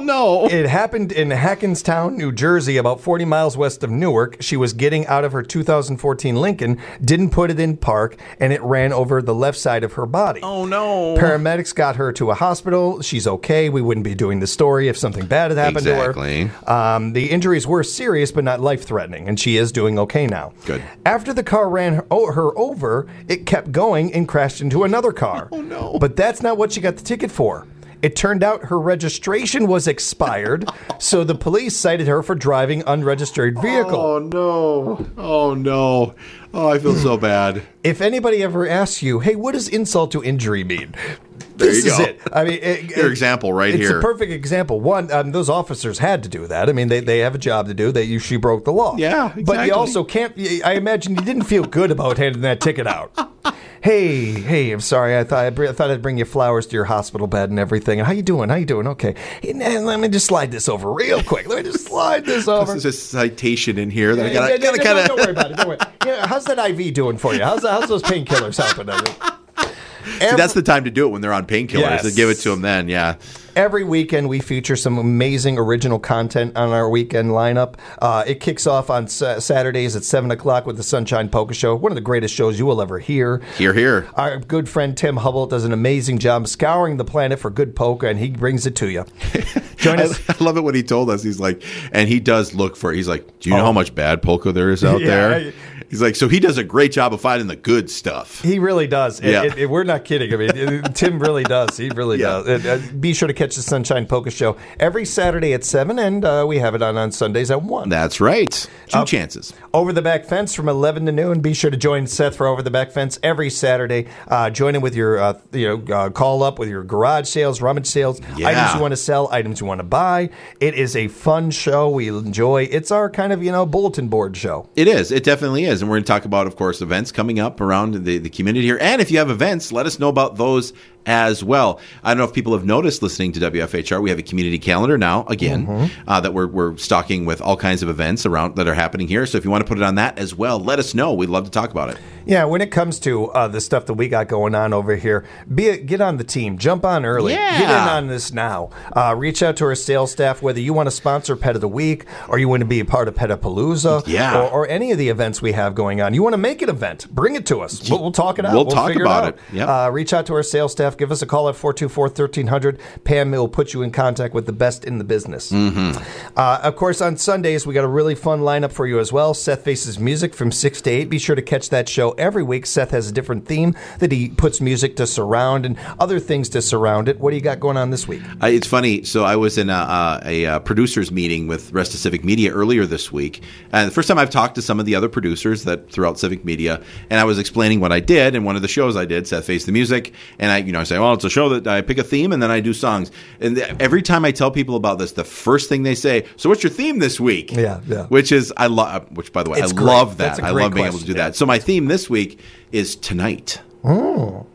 no. It happened in Hackenstown, New Jersey, about forty miles west of Newark. She was getting out of her two thousand fourteen Lincoln, didn't put it in park, and it ran over the left side of her body. Oh, no. Paramedics got her to a hospital. She's okay. We wouldn't be doing the story if something bad had happened Exactly. to her. Um, the injuries were serious, but not life-threatening, and she is doing okay now. Good. After the car ran her, oh, her over, it kept going and crashed into another car. Oh, no. But that's not what she got the ticket for. It turned out her registration was expired, so the police cited her for driving unregistered vehicle. Oh, no. Oh, no. Oh, I feel so bad. If anybody ever asks you, hey, what does insult to injury mean? There This you is go. it. I mean, it, Your it- example right it's here. a perfect example. One, um, those officers had to do that. I mean, they, they have a job to do. They you, she broke the law. Yeah, But exactly. you also can't. I imagine you didn't feel good about handing that ticket out. Hey, hey, I'm sorry. I thought I'd, br- I thought I'd bring you flowers to your hospital bed and everything. How you doing? How you doing? Okay. Hey, now, let me just slide this over real quick. Let me just slide this over. There's a citation in here that I Yeah, gotta, yeah, gotta yeah, kind no, Don't worry of. about it. Don't worry. Yeah, how's that I V doing for you? How's, how's those painkillers helping? I mean, See, that's the time to do it when they're on painkillers. Yes. To give it to them then, yeah. Every weekend, we feature some amazing original content on our weekend lineup. Uh, it kicks off on sa- Saturdays at seven o'clock with the Sunshine Polka Show, one of the greatest shows you will ever hear. Here, here. Our good friend Tim Hubble does an amazing job scouring the planet for good polka, and he brings it to you. Join I, us. I love it when he told us. He's like, and he does look for it. He's like, do you know Oh. how much bad polka there is out Yeah, there? I- He's like, so he does a great job of finding the good stuff. He really does. It- Yeah. it- it- we're not kidding. I mean, it- Tim really does. He really Yeah. does. Uh, uh, be sure to catch the Sunshine Polka Show every Saturday at seven, and uh, we have it on on Sundays at one. That's right. Two Uh, chances. Over the Back Fence from eleven to noon. Be sure to join Seth for Over the Back Fence every Saturday. Uh, join him with your, uh, you know, uh, call up with your garage sales, rummage sales, Yeah. items you want to sell, items you want to buy. It is a fun show. We enjoy. It's our kind of, you know, bulletin board show. It is. It definitely is. And we're going to talk about, of course, events coming up around the, the community here. And if you have events, let us know about those as well. I don't know if people have noticed listening to W F H R, we have a community calendar now, again, Mm-hmm. uh, that we're, we're stocking with all kinds of events around that are happening here. So if you want to put it on that as well, let us know. We'd love to talk about it. Yeah, when it comes to uh, the stuff that we got going on over here, be a, get on the team. Jump on early. Yeah. Get in on this now. Uh, reach out to our sales staff, whether you want to sponsor Pet of the Week or you want to be a part of Petapalooza Yeah. or, or any of the events we have going on. You want to make an event, bring it to us. We'll, we'll talk it out. We'll talk figure about it. it. Out. Yep. Uh, reach out to our sales staff. Give us a call at four two four, one three zero zero. Pam will put you in contact with the best in the business. Mm-hmm. Uh, of course, on Sundays, we got a really fun lineup for you as well. Seth Faces Music from six to eight. Be sure to catch that show every week. Seth has a different theme that he puts music to surround and other things to surround it. What do you got going on this week? I, it's funny. So I was in a, a, a producers meeting with Rest of Civic Media earlier this week, and the first time I've talked to some of the other producers that throughout Civic Media, and I was explaining what I did. And one of the shows I did, Seth Face the Music, and I, you know, I say, well, it's a show that I pick a theme and then I do songs. And th- every time I tell people about this, the first thing they say, "So what's your theme this week?" Yeah, yeah. Which is I love. Which, by the way, It's I great. love That's that. a I great love being able to question, do yeah. that. So my theme this week is tonight. Mm.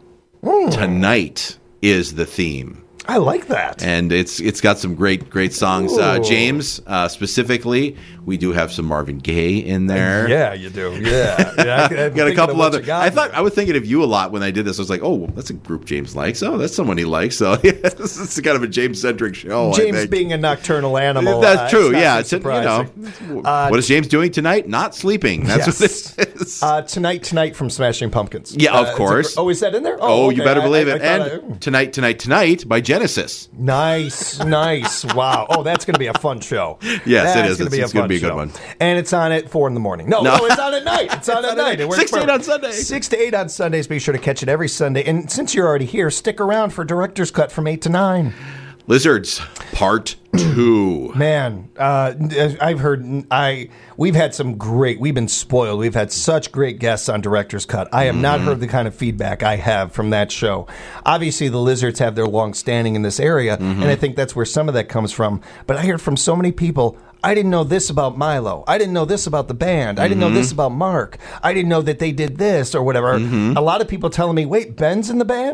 Tonight is the theme. I like that. And it's it's got some great great songs. Uh, Ooh. James, uh, specifically, we do have some Marvin Gaye in there. Yeah, you do. Yeah. yeah I, I'm Got a thinking couple of what other. you got I thought there. I was thinking of you a lot when I did this. I was like, oh, well, that's a group James likes. Oh, that's someone he likes. So yeah, this is kind of a James centric show. I James think. being a nocturnal animal. That's uh, true. it's not Yeah, so it's, you know, surprising. Uh, what is James doing tonight? Not sleeping. That's Yes. what it is. Uh, tonight, tonight from Smashing Pumpkins. Yeah, of Uh, it's a course. gr- oh, is that in there? oh, okay. you better I- believe I- it. I thought and I- tonight, tonight, tonight by Genesis. Nice, nice. Wow. Oh, that's going to be a fun show. Yes, it that's is. Gonna It's- be a it's gonna fun be a good show. one. And it's on at four in the morning. No, No. no, it's on at night. It's on at night. It works Six to eight perfect. on Sunday. Six to eight on Sundays. Be sure to catch it every Sunday. And since you're already here, stick around for Director's Cut from eight to nine. Lizards, part two. Man, uh, I've heard I we've had some great. We've been spoiled. We've had such great guests on Director's Cut. I have not heard the kind of feedback I have from that show. Obviously, the Lizards have their long standing in this area, and I think that's where some of that comes from. But I heard from so many people. I didn't know this about Milo. I didn't know this about the band. I didn't know this about Mark. I didn't know that they did this or whatever. A lot of people telling me, "Wait, Ben's in the band."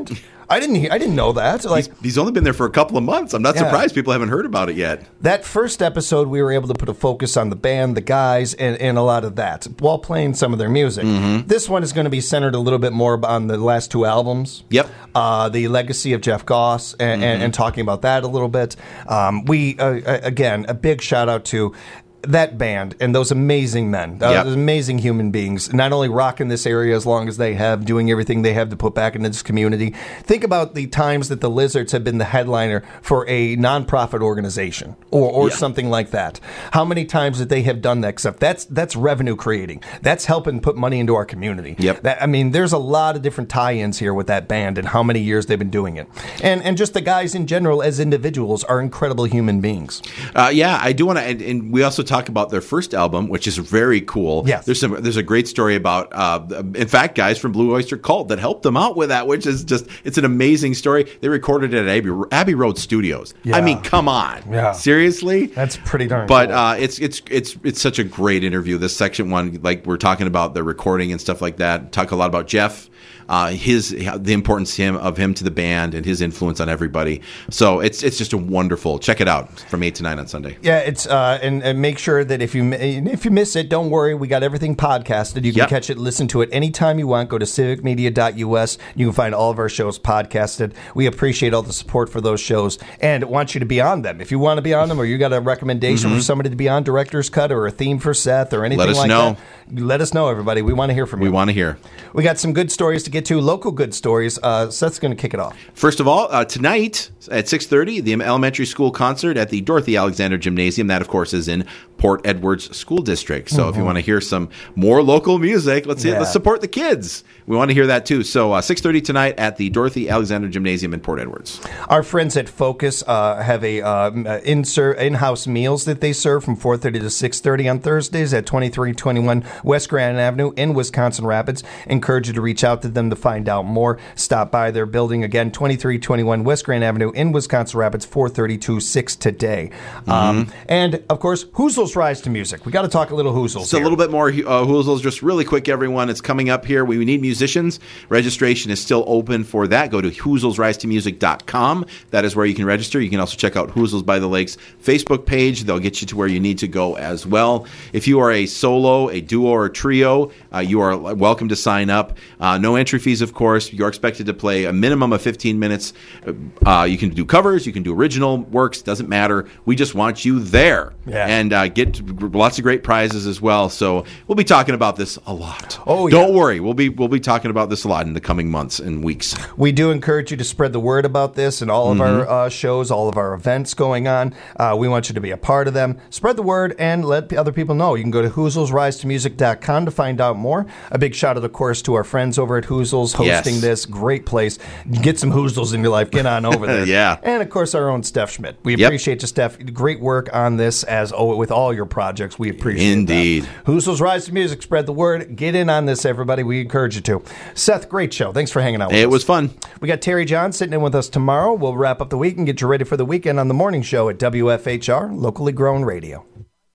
I didn't. Hear, I didn't know that. Like he's, he's only been there for a couple of months. I'm not Yeah. surprised people haven't heard about it yet. that first episode, we were able to put a focus on the band, the guys, and, and a lot of that while playing some of their music. Mm-hmm. This one is going to be centered a little bit more on the last two albums. Yep. Uh, the legacy of Jeff Goss and, Mm-hmm. and, and talking about that a little bit. Um, we uh, again a big shout out to that band and those amazing men, uh, Yep. those amazing human beings, not only rocking this area as long as they have, doing everything they have to put back into this community. Think about the times that the Lizards have been the headliner for a nonprofit organization or, or Yeah. something like that. How many times that they have done that stuff? That's that's revenue creating. That's helping put money into our community. Yep. That, I mean, there's a lot of different tie-ins here with that band and how many years they've been doing it. And and just the guys in general as individuals are incredible human beings. Uh, yeah, I do want to, and, and we also talk about their first album, which is very cool. Yes. There's some, there's a great story about, uh, in fact, guys from Blue Oyster Cult that helped them out with that, which is just, it's an amazing story. They recorded it at Abbey, Abbey Road Studios. Yeah. I mean, come on, Yeah. seriously. That's pretty darn But cool. uh, it's it's it's it's such a great interview. This section one, like we're talking about the recording and stuff like that. Talk a lot about Jeff, uh, his the importance him of him to the band and his influence on everybody. So it's it's just a wonderful. Check it out from eight to nine on Sunday. Yeah, it's uh, and, and make sure that if you mi- if you miss it, don't worry. We got everything podcasted. You can Yep. catch it, listen to it anytime you want. Go to civic media dot U S. You can find all of our shows podcasted. We appreciate all the support for those shows and want you to be on them. If you want to be on them, or you got a recommendation for somebody to be on Director's Cut or a theme for Seth or anything Let us like know. that, let us know, everybody. We want to hear from We you. want to hear. We got some good stories to get to, local good stories. Uh, Seth's going to kick it off. First of all, uh, tonight at six thirty, the elementary school concert at the Dorothy Alexander Gymnasium. That, of course, is in Port Edwards School District. So if you want to hear some more local music, let's Yeah. let's support the kids. We want to hear that too. So uh, six thirty tonight at the Dorothy Alexander Gymnasium in Port Edwards. Our friends at Focus uh, have a uh, insert in-house meals that they serve from four thirty to six thirty on Thursdays at twenty-three twenty-one West Grand Avenue in Wisconsin Rapids. Encourage you to reach out to them to find out more. Stop by their building again, twenty-three twenty-one West Grand Avenue in Wisconsin Rapids, four thirty to six today. Um, and of course, Hoozles Rise to Music. We got to talk a little Hoozles. So a here. little bit more uh, Hoozles, just really quick, everyone. It's coming up here. We need musicians. Registration is still open for that. Go to hoozles rise to music dot com. That is where you can register. You can also check out Hoozles by the Lakes Facebook page. They'll get you to where you need to go as well. If you are a solo, a duo, or a trio, uh, you are welcome to sign up. Uh, no entry fees, of course. You're expected to play a minimum of fifteen minutes. Uh, you can do covers. You can do original works. Doesn't matter. We just want you there. Yeah. And uh, get lots of great prizes as well. So we'll be talking about this a lot. Oh, yeah. Don't worry. We'll be we'll be talking about this a lot in the coming months and weeks. We do encourage you to spread the word about this and all of our uh, shows, all of our events going on. Uh, we want you to be a part of them. Spread the word and let p- other people know. You can go to hoozles rise to music dot com to find out more. A big shout out, of course, to our friends over at Hoozles hosting Yes. this. Great place. Get some Hoozles in your life. Get on over there. Yeah. And, of course, our own Steph Schmidt. We Yep. appreciate you, Steph. Great work on this as oh, with all your projects. We appreciate Indeed. that. Hoozles Rise to Music. Spread the word. Get in on this, everybody. We encourage you to. Seth, great show. Thanks for hanging out with us. It was fun. We got Terry John sitting in with us tomorrow. We'll wrap up the week and get you ready for the weekend on the morning show at W F H R, locally grown radio.